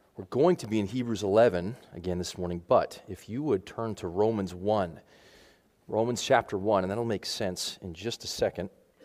We're going to be in Hebrews 11 again this morning, but if you would turn to Romans 1, Romans chapter 1, and that'll make sense in just a second.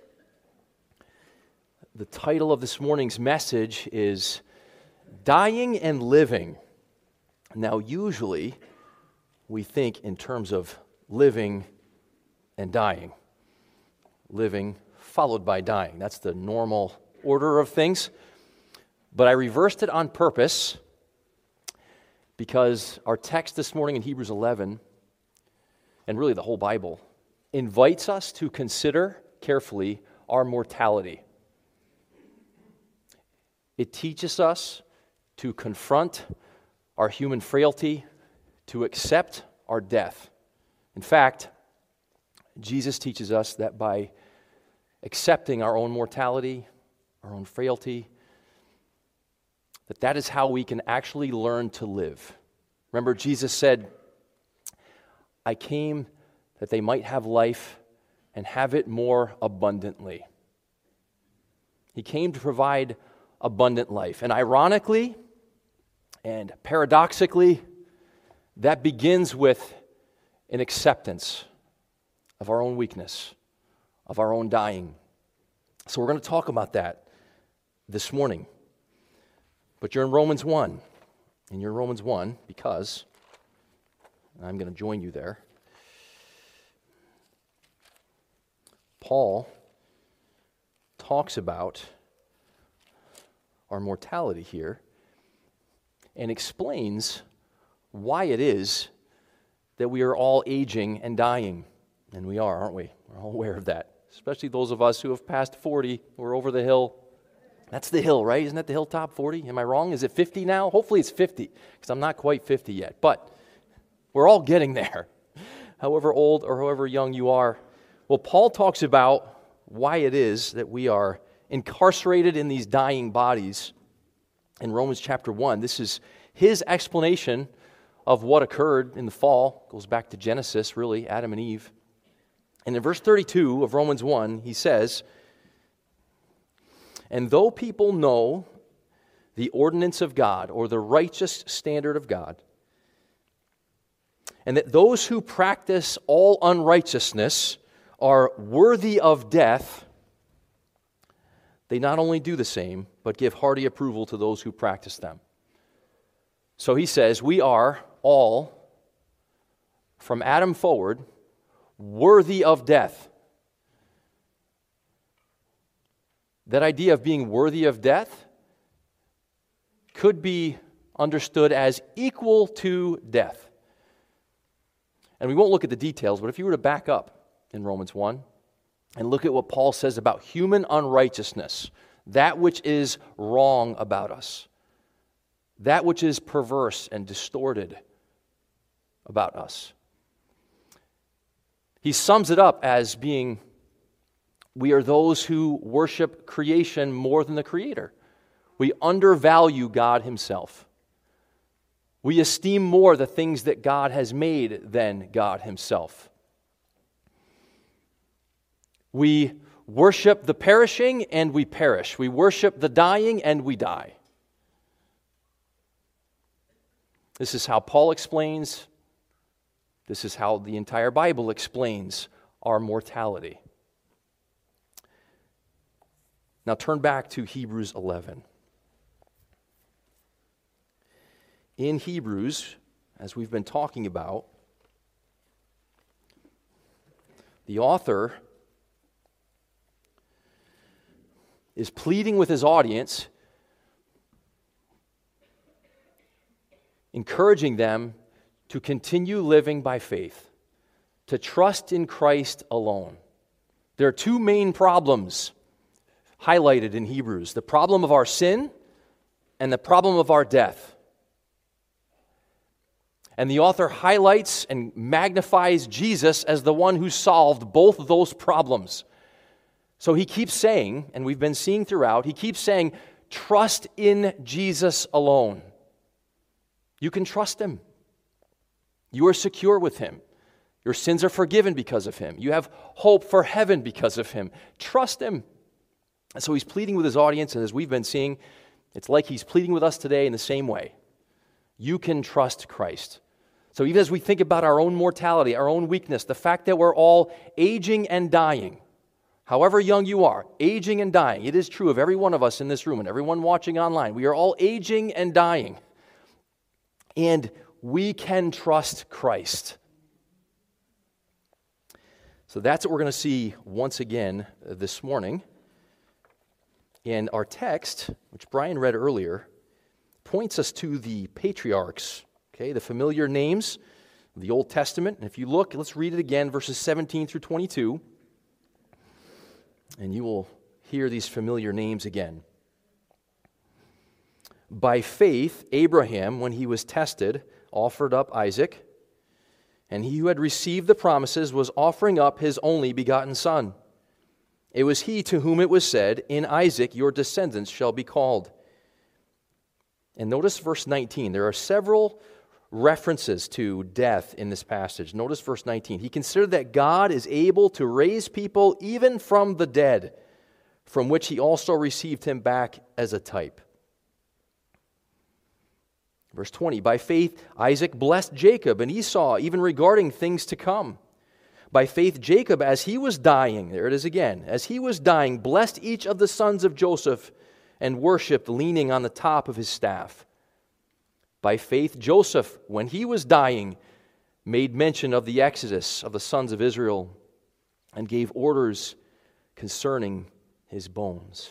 The title of this morning's message is Dying and Living. Now, usually we think in terms of living and dying. Living followed by dying. That's the normal order of things. But I reversed it on purpose because our text this morning in Hebrews 11, and really the whole Bible, invites us to consider carefully our mortality. It teaches us to confront our human frailty, to accept our death. In fact, Jesus teaches us that by accepting our own mortality, our own frailty, that is how we can actually learn to live. Remember, Jesus said, I came that they might have life and have it more abundantly. He came to provide abundant life. And ironically and paradoxically, that begins with an acceptance of our own weakness, of our own dying. So we're going to talk about that this morning. But you're in Romans 1, and you're in Romans 1 because I'm going to join you there. Paul talks about our mortality here and explains why it is that we are all aging and dying. And we are, aren't we? We're all aware of that. Especially those of us who have passed 40. We're over the hill. That's the hill, right? Isn't that the hilltop 40? Am I wrong? Is it 50 now? Hopefully it's 50, because I'm not quite 50 yet. But we're all getting there, however old or however young you are. Well, Paul talks about why it is that we are incarcerated in these dying bodies in Romans chapter 1. This is his explanation of what occurred in the fall. It goes back to Genesis, really, Adam and Eve. And in verse 32 of Romans 1, he says, and though people know the ordinance of God, or the righteous standard of God, and that those who practice all unrighteousness are worthy of death, they not only do the same, but give hearty approval to those who practice them. So he says, we are all, from Adam forward, worthy of death. That idea of being worthy of death could be understood as equal to death. And we won't look at the details, but if you were to back up in Romans 1 and look at what Paul says about human unrighteousness, that which is wrong about us, that which is perverse and distorted about us, he sums it up as being, we are those who worship creation more than the Creator. We undervalue God Himself. We esteem more the things that God has made than God Himself. We worship the perishing and we perish. We worship the dying and we die. This is how Paul explains. This is how the entire Bible explains our mortality. Now turn back to Hebrews 11. In Hebrews, as we've been talking about, the author is pleading with his audience, encouraging them to continue living by faith, to trust in Christ alone. There are two main problems highlighted in Hebrews: the problem of our sin and the problem of our death. And the author highlights and magnifies Jesus as the one who solved both of those problems. So he keeps saying, and we've been seeing throughout, he keeps saying, trust in Jesus alone. You can trust Him. You are secure with Him. Your sins are forgiven because of Him. You have hope for heaven because of Him. Trust Him. And so he's pleading with his audience, and as we've been seeing, it's like he's pleading with us today in the same way. you can trust Christ. So even as we think about our own mortality, our own weakness, the fact that we're all aging and dying, however young you are, aging and dying, it is true of every one of us in this room and everyone watching online. We are all aging and dying. And we can trust Christ. So that's what we're going to see once again this morning. And our text, which Brian read earlier, points us to the patriarchs, okay, the familiar names of the Old Testament. And if you look, let's read it again, verses 17 through 22. And you will hear these familiar names again. By faith, Abraham, when he was tested, offered up Isaac. And he who had received the promises was offering up his only begotten son. It was he to whom it was said, "In Isaac your descendants shall be called." And notice verse 19. There are several references to death in this passage. Notice verse 19. He considered that God is able to raise people even from the dead, from which he also received him back as a type. Verse 20, by faith Isaac blessed Jacob and Esau, even regarding things to come. By faith Jacob, as he was dying, there it is again, as he was dying, blessed each of the sons of Joseph and worshipped, leaning on the top of his staff. By faith Joseph, when he was dying, made mention of the exodus of the sons of Israel and gave orders concerning his bones.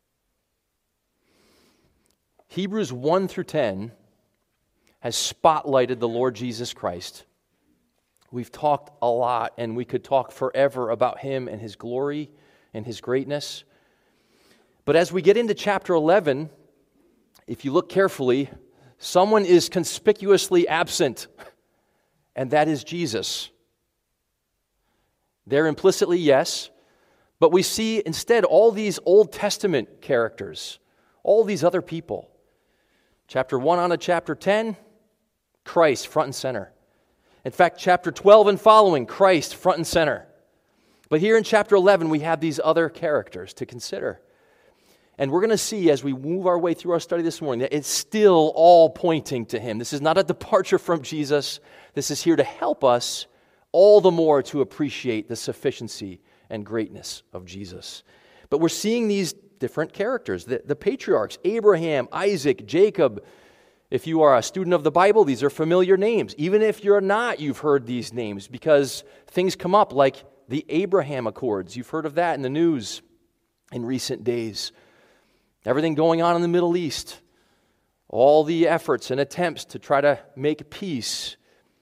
Hebrews 1 through 10 has spotlighted the Lord Jesus Christ. We've talked a lot, and we could talk forever about him and his glory and his greatness. But as we get into chapter 11, if you look carefully, someone is conspicuously absent, and that is Jesus. There implicitly, yes, but we see instead all these Old Testament characters, all these other people. Chapter 1 on to chapter 10, Christ front and center. In fact, chapter 12 and following, Christ front and center. But here in chapter 11, we have these other characters to consider. And we're going to see as we move our way through our study this morning that it's still all pointing to him. This is not a departure from Jesus. This is here to help us all the more to appreciate the sufficiency and greatness of Jesus. But we're seeing these different characters, the patriarchs, Abraham, Isaac, Jacob. If you are a student of the Bible, these are familiar names. Even if you're not, you've heard these names because things come up like the Abraham Accords. You've heard of that in the news in recent days. Everything going on in the Middle East, all the efforts and attempts to try to make peace.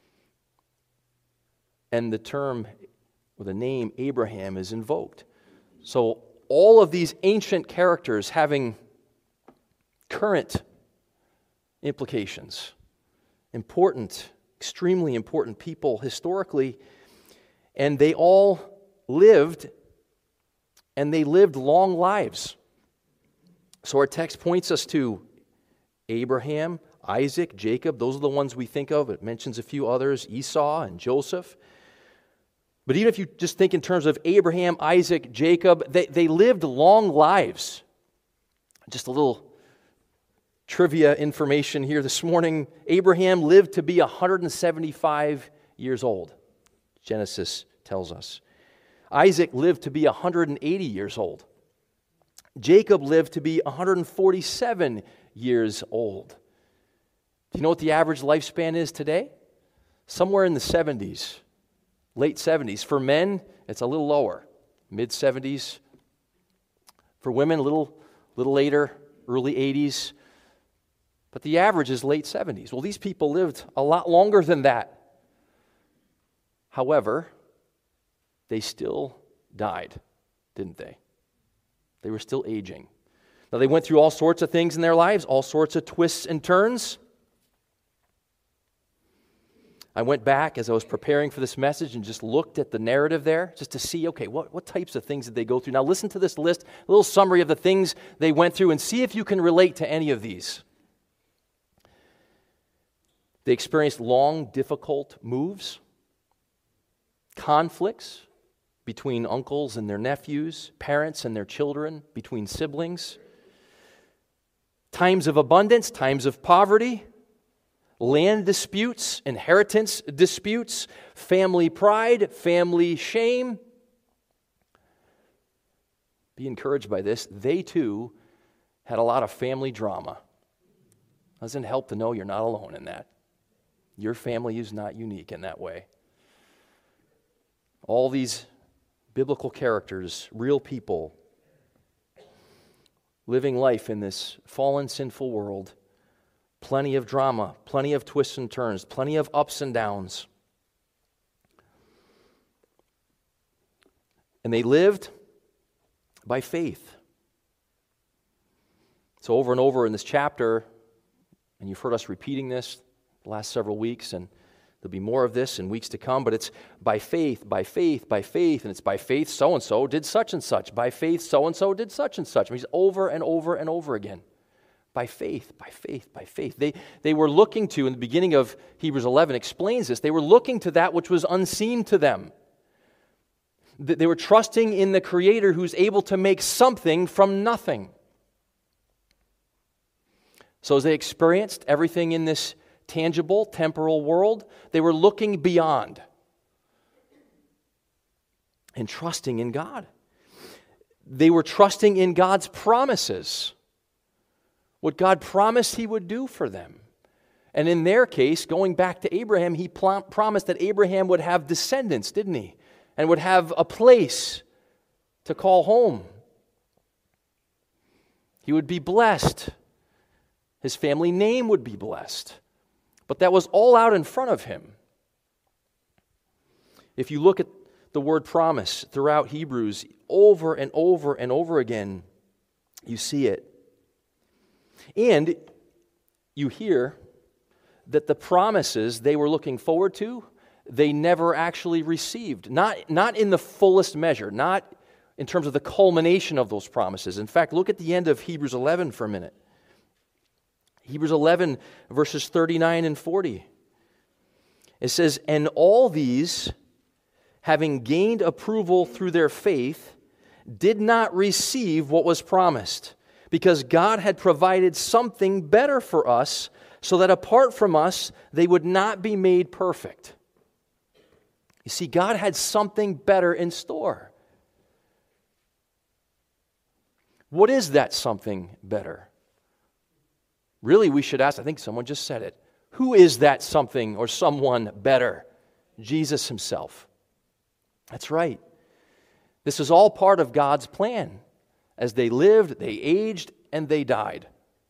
And the term, or the name Abraham is invoked. So all of these ancient characters having current implications. Important, extremely important people historically. And they all lived, and they lived long lives. So our text points us to Abraham, Isaac, Jacob. Those are the ones we think of. It mentions a few others, Esau and Joseph. But even if you just think in terms of Abraham, Isaac, Jacob, they lived long lives. Just a little trivia information here this morning. Abraham lived to be 175 years old, Genesis tells us. Isaac lived to be 180 years old. Jacob lived to be 147 years old. Do you know what the average lifespan is today? Somewhere in the 70s, late 70s. For men, it's a little lower, mid-70s. For women, a little later, early 80s. But the average is late 70s. Well, these people lived a lot longer than that. However, they still died, didn't they? They were still aging. Now, they went through all sorts of things in their lives, all sorts of twists and turns. I went back as I was preparing for this message and just looked at the narrative there just to see, okay, what types of things did they go through? Now, listen to this list, a little summary of the things they went through, and see if you can relate to any of these. They experienced long, difficult moves, conflicts between uncles and their nephews, parents and their children, between siblings, times of abundance, times of poverty, land disputes, inheritance disputes, family pride, family shame. Be encouraged by this. They too had a lot of family drama. Doesn't help to know you're not alone in that. Your family is not unique in that way. All these biblical characters, real people, living life in this fallen, sinful world. Plenty of drama, plenty of twists and turns, plenty of ups and downs. And they lived by faith. So over and over in this chapter, and you've heard us repeating this the last several weeks, and there'll be more of this in weeks to come, but it's by faith, by faith, by faith, and it's by faith so-and-so did such and such. By faith so-and-so did such and such. I mean, it's over and over and over again. By faith, by faith, by faith. They were looking to, in the beginning of Hebrews 11 explains this, they were looking to that which was unseen to them. They were trusting in the Creator who's able to make something from nothing. So as they experienced everything in this tangible, temporal world, they were looking beyond and trusting in God. They were trusting in God's promises, what God promised He would do for them. And in their case, going back to Abraham, He promised that Abraham would have descendants, didn't He? And would have a place to call home. He would be blessed. His family name would be blessed. But that was all out in front of him. If you look at the word promise throughout Hebrews over and over and over again, you see it. And you hear that the promises they were looking forward to, they never actually received. Not in the fullest measure, not in terms of the culmination of those promises. In fact, look at the end of Hebrews 11 for a minute. Hebrews 11, verses 39 and 40. It says, "And all these, having gained approval through their faith, did not receive what was promised, because God had provided something better for us, so that apart from us, they would not be made perfect." You see, God had something better in store. What is that something better? Really, we should ask, I think someone just said it, who is that something or someone better? Jesus Himself. That's right. This is all part of God's plan. As they lived, they aged, and they died.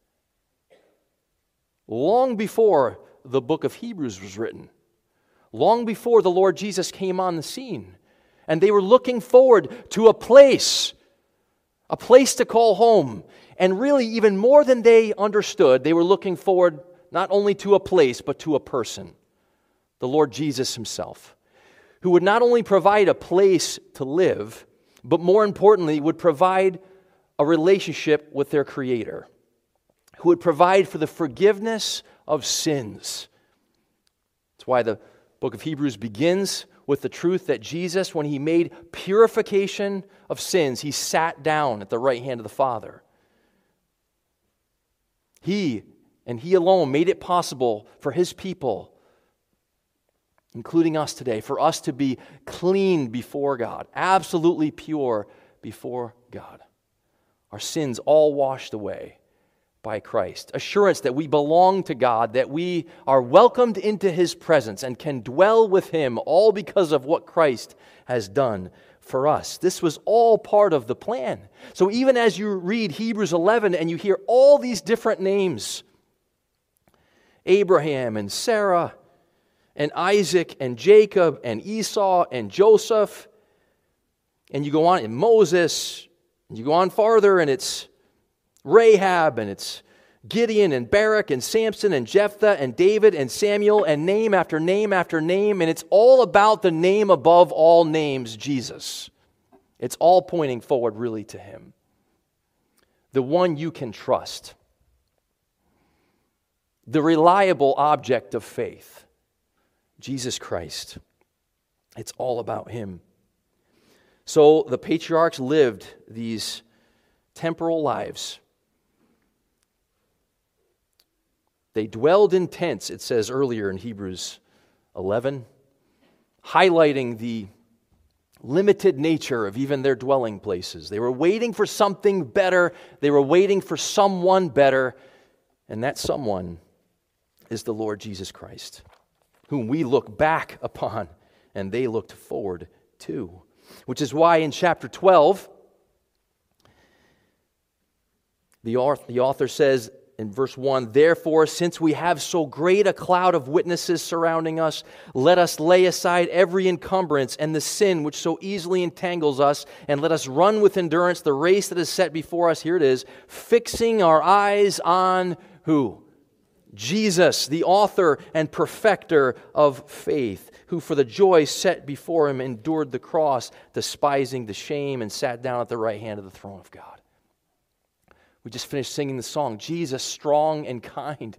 Long before the book of Hebrews was written, long before the Lord Jesus came on the scene, and they were looking forward to a place to call home. And really, even more than they understood, they were looking forward not only to a place, but to a person, the Lord Jesus Himself, who would not only provide a place to live, but more importantly, would provide a relationship with their Creator, who would provide for the forgiveness of sins. That's why the book of Hebrews begins with the truth that Jesus, when He made purification of sins, He sat down at the right hand of the Father. He, and He alone, made it possible for His people, including us today, for us to be clean before God, absolutely pure before God. Our sins all washed away by Christ. Assurance that we belong to God, that we are welcomed into His presence and can dwell with Him, all because of what Christ has done for us. This was all part of the plan. So even as you read Hebrews 11 and you hear all these different names, Abraham and Sarah and Isaac and Jacob and Esau and Joseph, and you go on, and Moses, and you go on farther, and it's Rahab, and it's Gideon and Barak and Samson and Jephthah and David and Samuel, and name after name after name, and it's all about the name above all names, Jesus. It's all pointing forward really to Him, the one you can trust, the reliable object of faith, Jesus Christ. It's all about Him. So the patriarchs lived these temporal lives, They dwelled in tents, it says earlier in Hebrews 11, highlighting the limited nature of even their dwelling places. They were waiting for something better. They were waiting for someone better. And that someone is the Lord Jesus Christ, whom we look back upon and they looked forward to. Which is why in chapter 12, the author says in verse 1, "Therefore, since we have so great a cloud of witnesses surrounding us, let us lay aside every encumbrance and the sin which so easily entangles us, and let us run with endurance the race that is set before us." Here it is, fixing our eyes on who? Jesus, the author and perfecter of faith, who for the joy set before him endured the cross, despising the shame, and sat down at the right hand of the throne of God. We just finished singing the song, Jesus, strong and kind.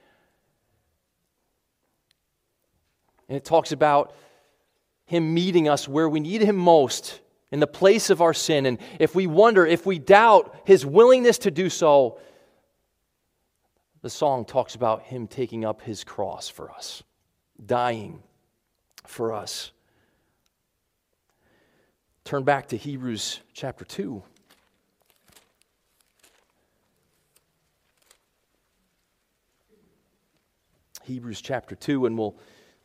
And it talks about him meeting us where we need him most, in the place of our sin. And if we wonder, if we doubt his willingness to do so, the song talks about him taking up his cross for us, dying for us. Turn back to Hebrews chapter 2. Hebrews chapter 2, and we'll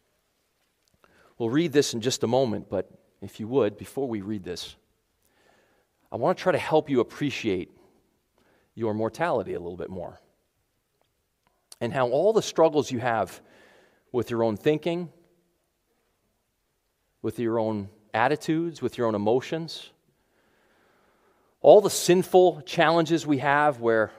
read this in just a moment, but if you would, before we read this, I want to try to help you appreciate your mortality a little bit more, and how all the struggles you have with your own thinking, with your own attitudes, with your own emotions, all the sinful challenges we have where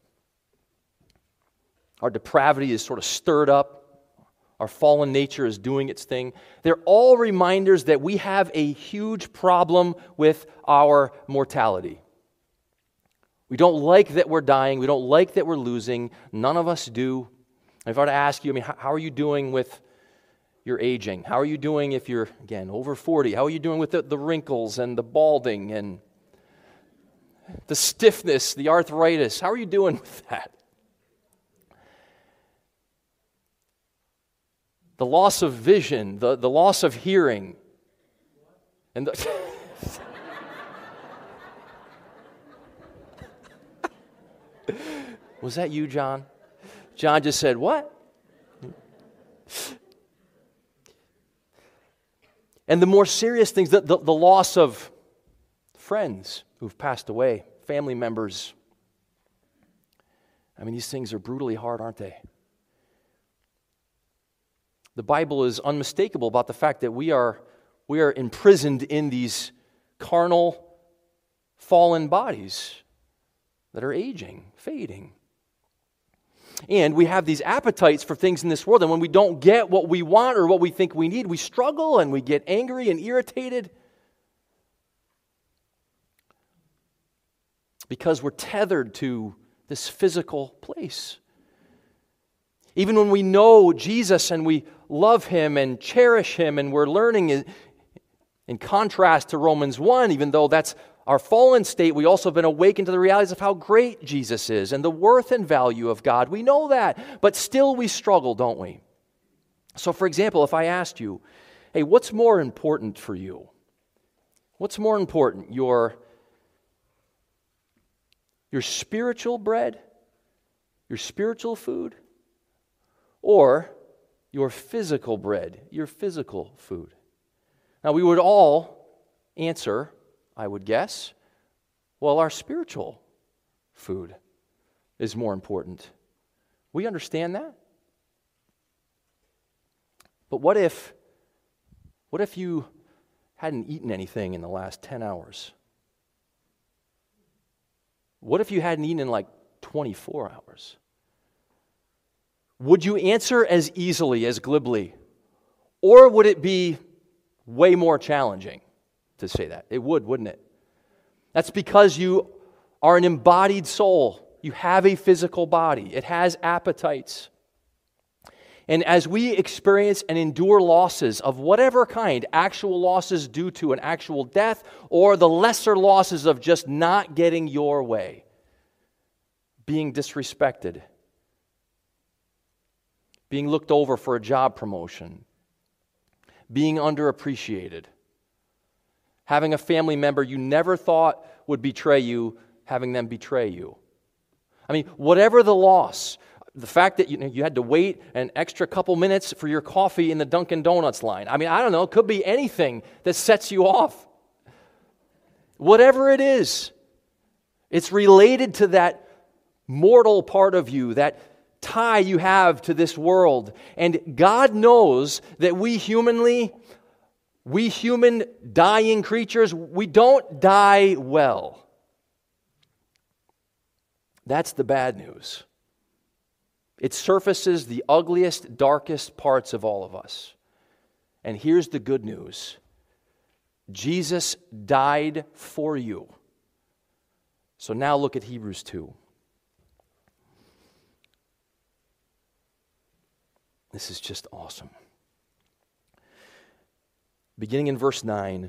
our depravity is sort of stirred up, our fallen nature is doing its thing. They're all reminders that we have a huge problem with our mortality. We don't like that we're dying. We don't like that we're losing. None of us do. If I were to ask you, how are you doing with your aging? How are you doing if you're, again, over 40? How are you doing with the wrinkles and the balding and the stiffness, the arthritis? How are you doing with that? The loss of vision, the loss of hearing. And was that you, John? John just said, what? And the more serious things, the loss of friends who've passed away, family members. I mean, these things are brutally hard, aren't they? The Bible is unmistakable about the fact that we are imprisoned in these carnal, fallen bodies that are aging, fading. And we have these appetites for things in this world, and when we don't get what we want or what we think we need, we struggle and we get angry and irritated because we're tethered to this physical place. Even when we know Jesus and we love him and cherish him, and we're learning in contrast to Romans 1, even though that's our fallen state, we also have been awakened to the realities of how great Jesus is and the worth and value of God. We know that, but still we struggle, don't we? So, for example, if I asked you, hey, what's more important for you? What's more important, your spiritual bread, your spiritual food, or your physical bread, your physical food? Now, we would all answer, I would guess, well, our spiritual food is more important. We understand that. But what if you hadn't eaten anything in the last 10 hours? What if you hadn't eaten in like 24 hours? Would you answer as easily, as glibly? Or would it be way more challenging to say that? It would, wouldn't it? That's because you are an embodied soul. You have a physical body. It has appetites. And as we experience and endure losses of whatever kind, actual losses due to an actual death, or the lesser losses of just not getting your way, being disrespected, being looked over for a job promotion, being underappreciated, having a family member you never thought would betray you, having them betray you. I mean, whatever the loss, the fact that you had to wait an extra couple minutes for your coffee in the Dunkin' Donuts line. I mean, I don't know, it could be anything that sets you off. Whatever it is, it's related to that mortal part of you, that tie you have to this world. And God knows that we human dying creatures, we don't die well. That's the bad news. It surfaces the ugliest, darkest parts of all of us. And here's the good news. Jesus died for you. So now look at Hebrews 2. This is just awesome. Beginning in verse 9.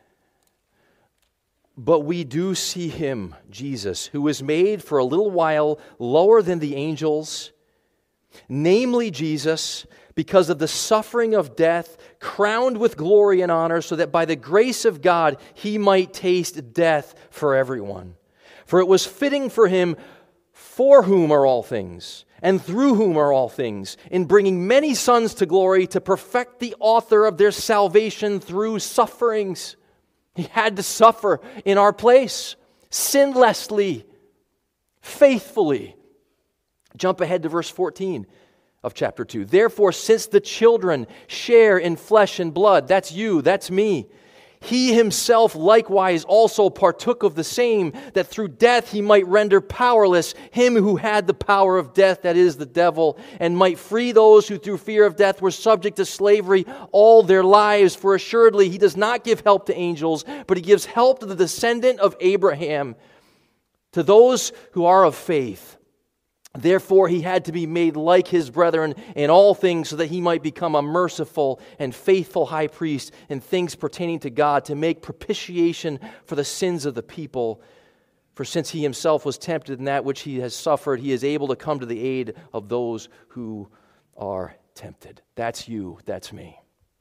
But we do see him, Jesus, who was made for a little while lower than the angels, namely Jesus, because of the suffering of death, crowned with glory and honor, so that by the grace of God he might taste death for everyone. For it was fitting for him, for whom are all things, and through whom are all things, in bringing many sons to glory, to perfect the author of their salvation through sufferings. He had to suffer in our place, sinlessly, faithfully. Jump ahead to verse 14 of chapter 2. Therefore, since the children share in flesh and blood, that's you, that's me, he himself likewise also partook of the same, that through death he might render powerless him who had the power of death, that is, the devil, and might free those who through fear of death were subject to slavery all their lives. For assuredly he does not give help to angels, but he gives help to the descendant of Abraham, to those who are of faith. Therefore he had to be made like his brethren in all things, so that he might become a merciful and faithful high priest in things pertaining to God, to make propitiation for the sins of the people. For since he himself was tempted in that which he has suffered, he is able to come to the aid of those who are tempted. That's you, that's me.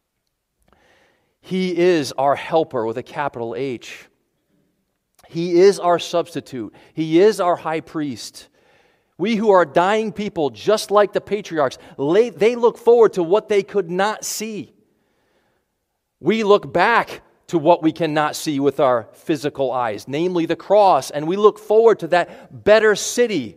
He is our helper with a capital H. He is our substitute. He is our high priest. We who are dying people, just like the patriarchs, they look forward to what they could not see. We look back to what we cannot see with our physical eyes, namely the cross, and we look forward to that better city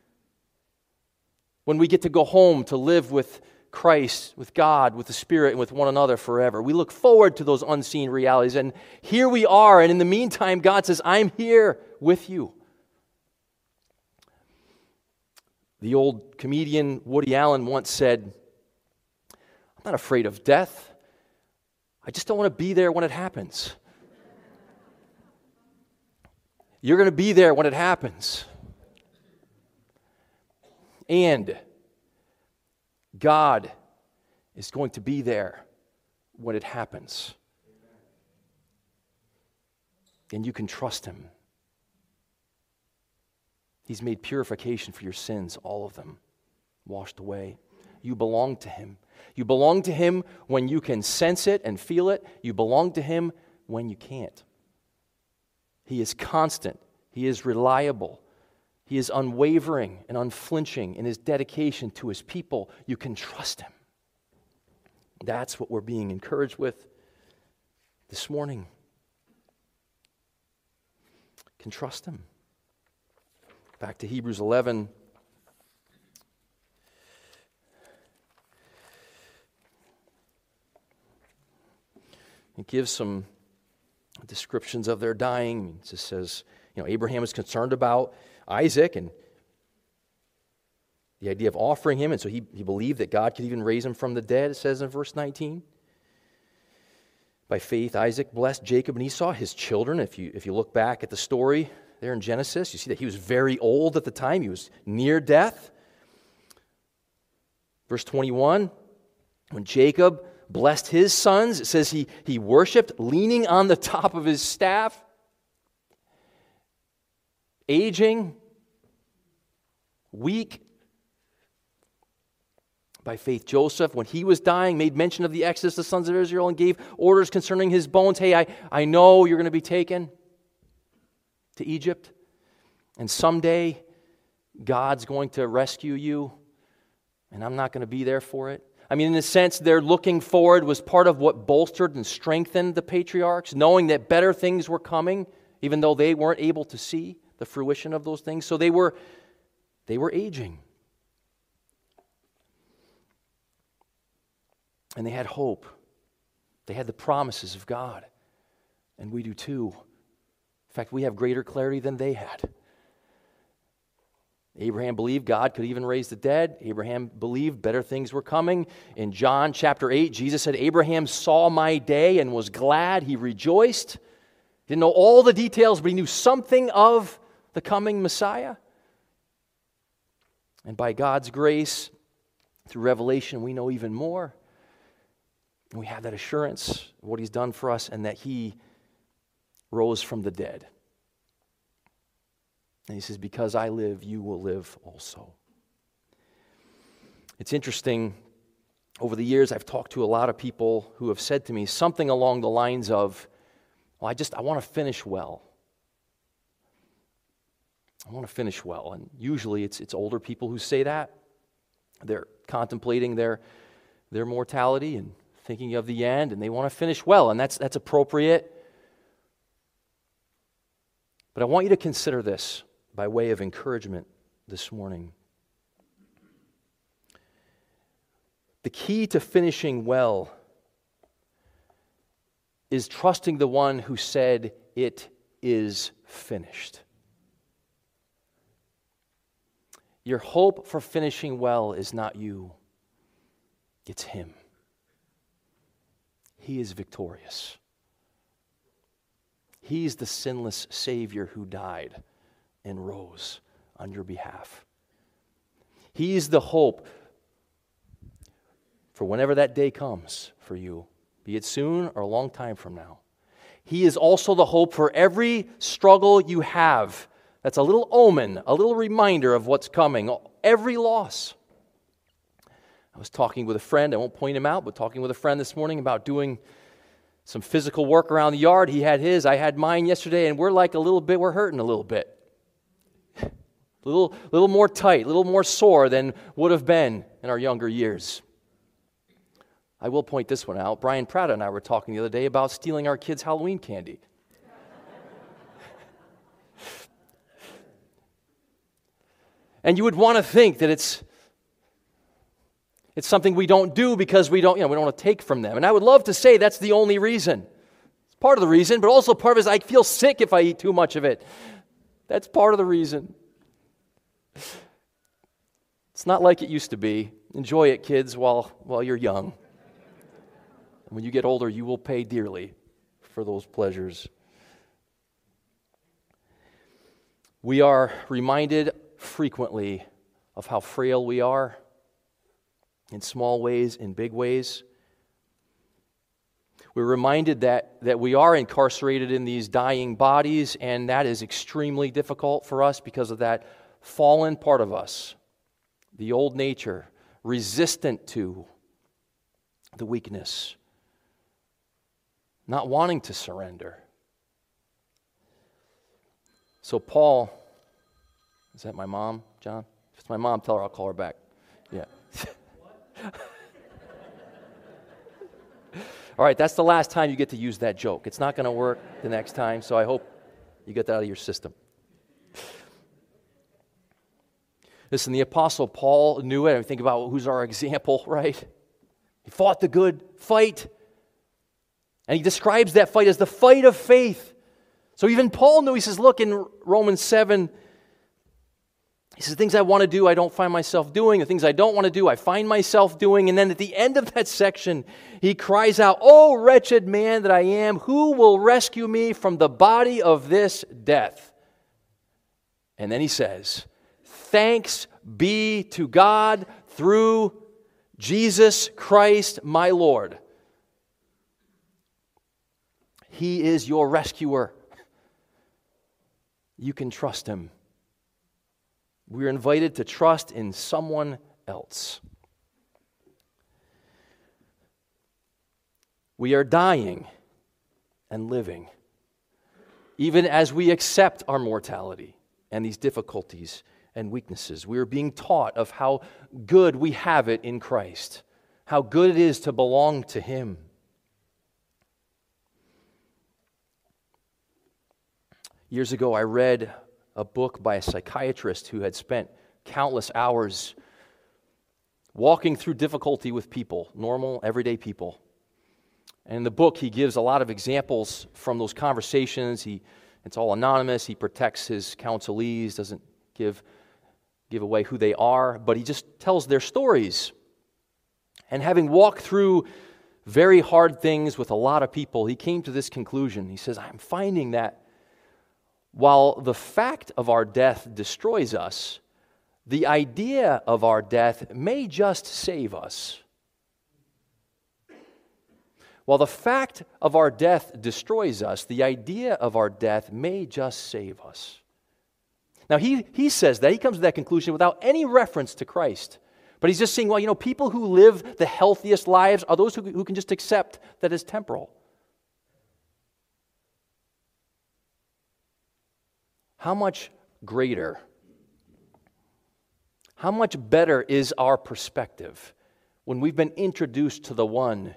when we get to go home to live with Christ, with God, with the Spirit, and with one another forever. We look forward to those unseen realities, and here we are, and in the meantime, God says, I'm here with you. The old comedian Woody Allen once said, I'm not afraid of death. I just don't want to be there when it happens. You're going to be there when it happens. And God is going to be there when it happens. And you can trust Him. He's made purification for your sins, all of them, washed away. You belong to Him. You belong to Him when you can sense it and feel it. You belong to Him when you can't. He is constant. He is reliable. He is unwavering and unflinching in His dedication to His people. You can trust Him. That's what we're being encouraged with this morning. You can trust Him. Back to Hebrews 11. It gives some descriptions of their dying. It just says, Abraham was concerned about Isaac and the idea of offering him, and so he believed that God could even raise him from the dead, it says in verse 19. By faith, Isaac blessed Jacob and Esau, his children. If you look back at the story there in Genesis, you see that he was very old at the time. He was near death. Verse 21, when Jacob blessed his sons, it says he worshiped leaning on the top of his staff, aging, weak. By faith, Joseph, when he was dying, made mention of the exodus of the sons of Israel and gave orders concerning his bones. Hey, I know you're going to be taken to Egypt, and someday God's going to rescue you, and I'm not going to be there for it. I mean, in a sense, their looking forward was part of what bolstered and strengthened the patriarchs, knowing that better things were coming, even though they weren't able to see the fruition of those things. So they were aging. And they had hope. They had the promises of God. And we do too. In fact, we have greater clarity than they had. Abraham believed God could even raise the dead. Abraham believed better things were coming. In John chapter 8, Jesus said, Abraham saw my day and was glad. He rejoiced. He didn't know all the details, but he knew something of the coming Messiah. And by God's grace, through revelation, we know even more. We have that assurance of what he's done for us and that he rose from the dead. And he says, because I live, you will live also. It's interesting, over the years I've talked to a lot of people who have said to me something along the lines of, well, I want to finish well. I want to finish well. And usually it's older people who say that. They're contemplating their mortality and thinking of the end, and they want to finish well, and that's appropriate. But I want you to consider this by way of encouragement this morning. The key to finishing well is trusting the one who said, it is finished. Your hope for finishing well is not you, it's him. He is victorious. He's the sinless Savior who died and rose on your behalf. He's the hope for whenever that day comes for you, be it soon or a long time from now. He is also the hope for every struggle you have. That's a little omen, a little reminder of what's coming. Every loss. I was talking with a friend, I won't point him out, but talking with a friend this morning about doing some physical work around the yard. He had his, I had mine yesterday, and we're hurting a little bit. A little more tight, a little more sore than would have been in our younger years. I will point this one out. Brian Pratt and I were talking the other day about stealing our kids' Halloween candy. And you would want to think that it's something we don't do because we don't want to take from them. And I would love to say that's the only reason. It's part of the reason, but also part of it is I feel sick if I eat too much of it. That's part of the reason. It's not like it used to be. Enjoy it, kids, while you're young. When you get older, you will pay dearly for those pleasures. We are reminded frequently of how frail we are, in small ways, in big ways. We're reminded that we are incarcerated in these dying bodies, and that is extremely difficult for us because of that fallen part of us, the old nature, resistant to the weakness, not wanting to surrender. So Paul, is that my mom, John? If it's my mom, tell her I'll call her back. Yeah. All right, that's the last time you get to use that joke. It's not going to work the next time, so I hope you get that out of your system. Listen, the Apostle Paul knew it. I think about who's our example, right? He fought the good fight. And he describes that fight as the fight of faith. So even Paul knew, he says, look, in Romans 7, he says, things I want to do, I don't find myself doing. The things I don't want to do, I find myself doing. And then at the end of that section, he cries out, "Oh, wretched man that I am, who will rescue me from the body of this death?" And then he says, "Thanks be to God through Jesus Christ my Lord." He is your rescuer. You can trust him. We're invited to trust in someone else. We are dying and living, even as we accept our mortality and these difficulties and weaknesses. We are being taught of how good we have it in Christ, how good it is to belong to Him. Years ago, I read a book by a psychiatrist who had spent countless hours walking through difficulty with people, normal, everyday people. And in the book, he gives a lot of examples from those conversations. It's all anonymous. He protects his counselees, doesn't give away who they are, but he just tells their stories. And having walked through very hard things with a lot of people, he came to this conclusion. He says, I'm finding that while the fact of our death destroys us, the idea of our death may just save us. While the fact of our death destroys us, the idea of our death may just save us. Now, he says that. He comes to that conclusion without any reference to Christ. But he's just saying, well, people who live the healthiest lives are those who can just accept that it's temporal. How much greater, how much better is our perspective when we've been introduced to the one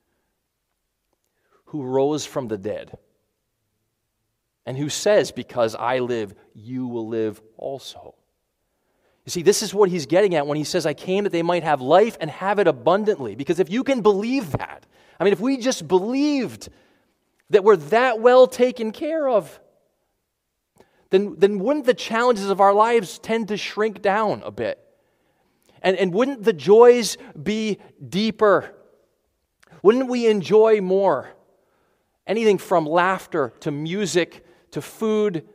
who rose from the dead and who says, because I live, you will live also. You see, this is what he's getting at when he says, I came that they might have life and have it abundantly. Because if you can believe that, if we just believed that we're that well taken care of, then wouldn't the challenges of our lives tend to shrink down a bit? And wouldn't the joys be deeper? Wouldn't we enjoy more? Anything from laughter to music to food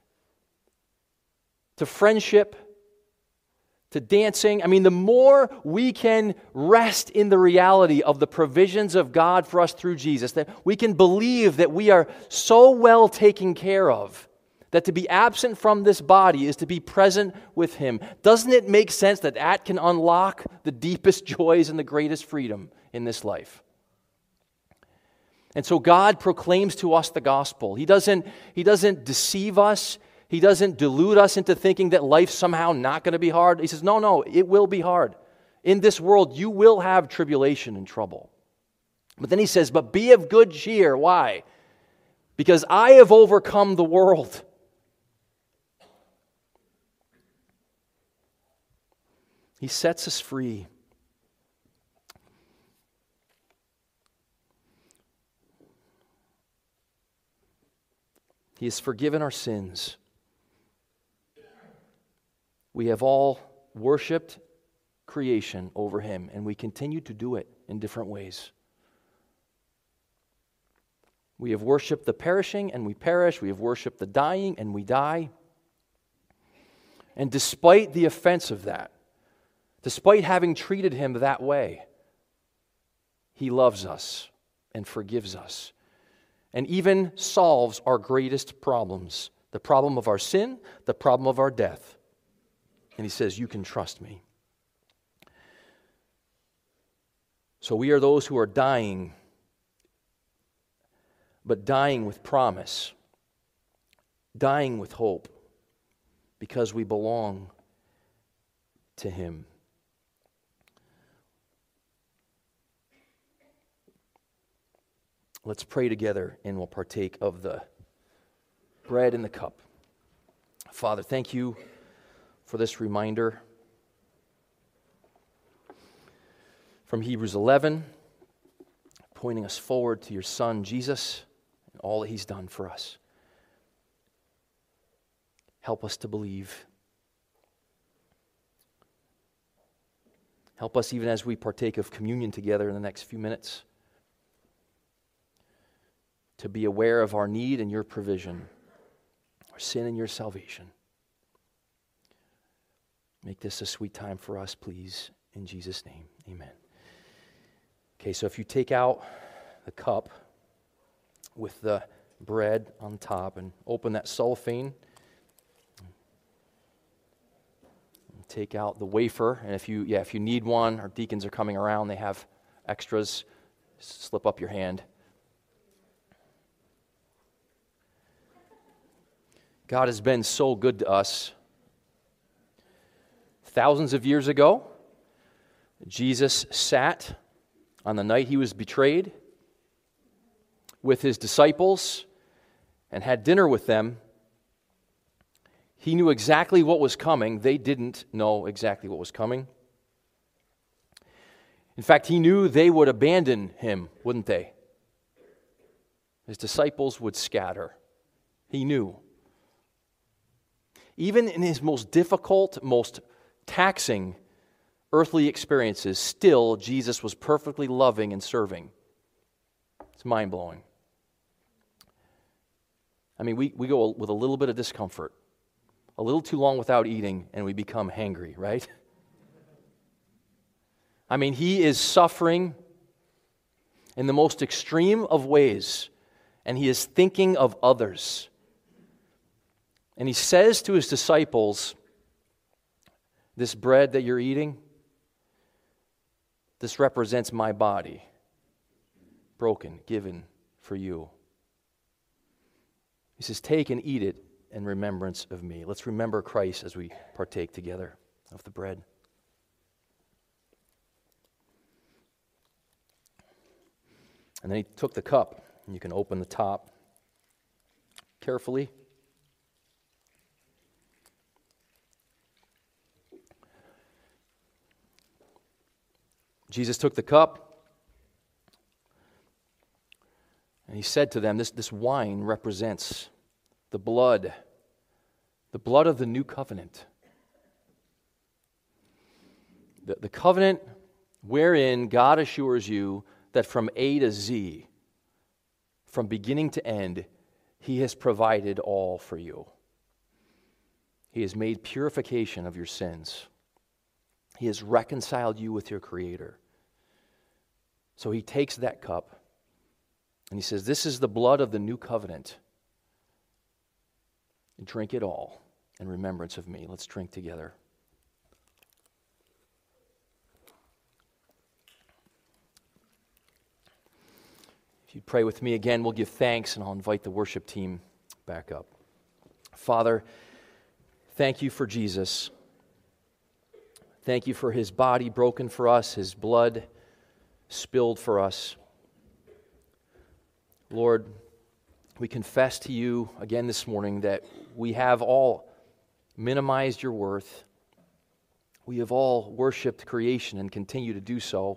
to friendship to dancing. The more we can rest in the reality of the provisions of God for us through Jesus, that we can believe that we are so well taken care of, that to be absent from this body is to be present with Him. Doesn't it make sense that that can unlock the deepest joys and the greatest freedom in this life? And so God proclaims to us the gospel. He doesn't deceive us. He doesn't delude us into thinking that life's somehow not going to be hard. He says, no, it will be hard. In this world, you will have tribulation and trouble. But then he says, but be of good cheer. Why? Because I have overcome the world. He sets us free. He has forgiven our sins. We have all worshiped creation over Him, and we continue to do it in different ways. We have worshiped the perishing, and we perish. We have worshiped the dying, and we die. And despite the offense of that, despite having treated Him that way, He loves us and forgives us, and even solves our greatest problems, the problem of our sin, the problem of our death. And He says, you can trust me. So we are those who are dying, but dying with promise, dying with hope, because we belong to Him. Let's pray together and we'll partake of the bread and the cup. Father, thank you for this reminder from Hebrews 11, pointing us forward to your Son, Jesus, and all that He's done for us. Help us to believe. Help us even as we partake of communion together in the next few minutes to be aware of our need and your provision, our sin and your salvation. Make this a sweet time for us, please. In Jesus' name, amen. Okay, so if you take out the cup with the bread on top and open that cellophane, take out the wafer, and if you need one, our deacons are coming around, they have extras, Slip up your hand. God has been so good to us. Thousands of years ago, Jesus sat on the night he was betrayed with his disciples and had dinner with them. He knew exactly what was coming. They didn't know exactly what was coming. In fact, he knew they would abandon him, wouldn't they? His disciples would scatter. He knew. Even in his most difficult, most taxing earthly experiences, still Jesus was perfectly loving and serving. It's mind-blowing. I mean, we go with a little bit of discomfort, a little too long without eating, and we become hangry, right? I mean, he is suffering in the most extreme of ways, and he is thinking of others. And he says to his disciples, this bread that you're eating, this represents my body, broken, given for you. He says, take and eat it in remembrance of me. Let's remember Christ as we partake together of the bread. And then he took the cup, and you can open the top carefully. Jesus took the cup, and he said to them, this wine represents the blood of the new covenant. The covenant wherein God assures you that from A to Z, from beginning to end, he has provided all for you. He has made purification of your sins. He has reconciled you with your Creator. So he takes that cup and he says, this is the blood of the new covenant. Drink it all in remembrance of me. Let's drink together. If you'd pray with me again, we'll give thanks, and I'll invite the worship team back up. Father, thank you for Jesus. Thank you for his body broken for us, his blood spilled for us. Lord, we confess to you again this morning that we have all minimized your worth. We have all worshiped creation and continue to do so.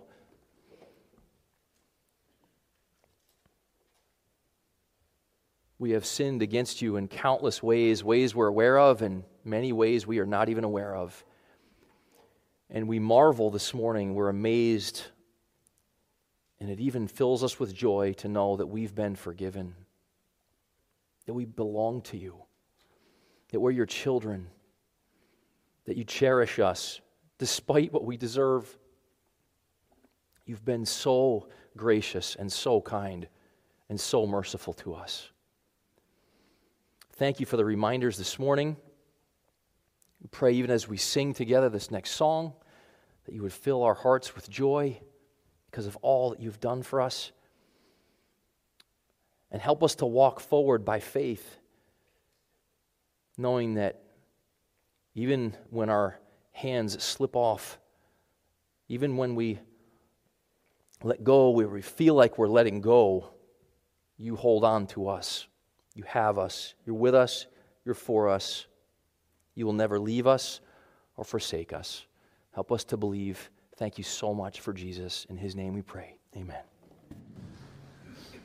We have sinned against you in countless ways we're aware of, and many ways we are not even aware of. And we marvel this morning, we're amazed, and it even fills us with joy to know that we've been forgiven, that we belong to you, that we're your children, that you cherish us despite what we deserve. You've been so gracious and so kind and so merciful to us. Thank you for the reminders this morning. We pray even as we sing together this next song that you would fill our hearts with joy because of all that you've done for us. And help us to walk forward by faith, knowing that even when our hands slip off, even when we let go, where we feel like we're letting go, you hold on to us. You have us. You're with us. You're for us. You will never leave us or forsake us. Help us to believe. Thank you so much for Jesus. In his name we pray. Amen.